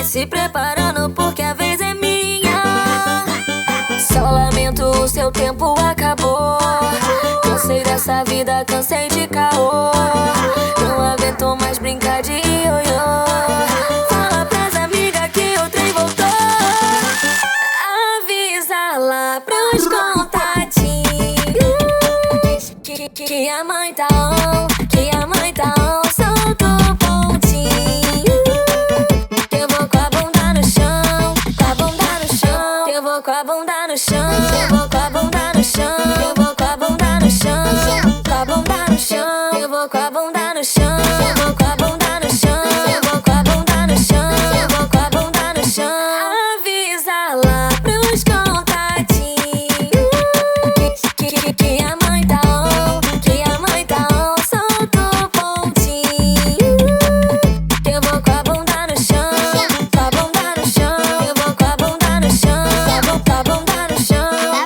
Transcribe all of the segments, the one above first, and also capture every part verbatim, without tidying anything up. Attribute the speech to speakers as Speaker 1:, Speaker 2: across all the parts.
Speaker 1: se preparando porque a vez é minha. Só lamento, o seu tempo acabou. Cansei dessa vida, cansei de caô. Não aguento mais brincar de ioiô. Fala pras amigas que o trem voltou. Avisa lá pros contatinhos que, que, que a mãe tá on, que a mãe tá on. Solta o pontinho, que eu vou com a bunda no chão, com a bunda no chão. Que eu vou com a bunda no chão, eu vou com a bunda no chão. Eu vou com a bunda no chão, com a bunda no chão. Eu vou com a bunda no chão, eu vou com a bunda no chão. Eu vou com a bunda no chão, eu vou com a bunda no chão. Avisa lá pros contatinhos que, que, que a mãe tá on, que a mãe tá on. Solta o pontinho, que eu vou com a bunda no chão, com a bunda no chão. Eu vou com a bunda no chão, eu vou com a bunda no chão.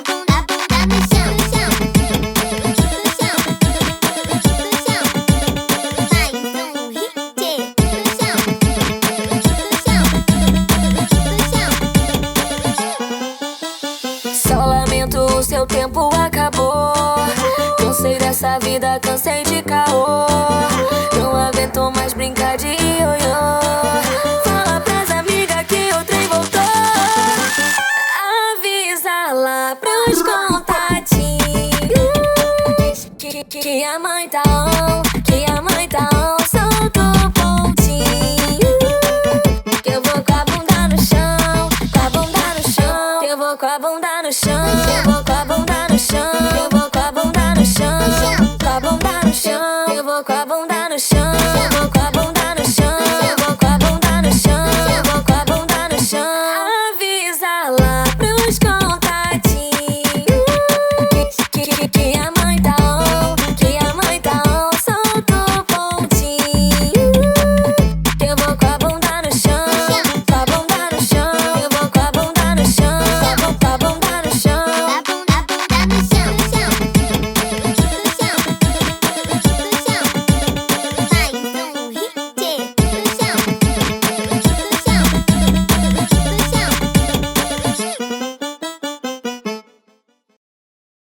Speaker 1: Só lamento, o seu tempo acabou. Cansei dessa vida, cansei de caô. Não aguento mais brincar de ioiô. Fala pras amigas que o trem voltou. Avisa lá pros contatinhos que, que, que a mãe tá on, que a mãe tá on. Solta o pontinho, que eu vou com a bunda no chão, com a bunda no chão. Que eu vou com a bunda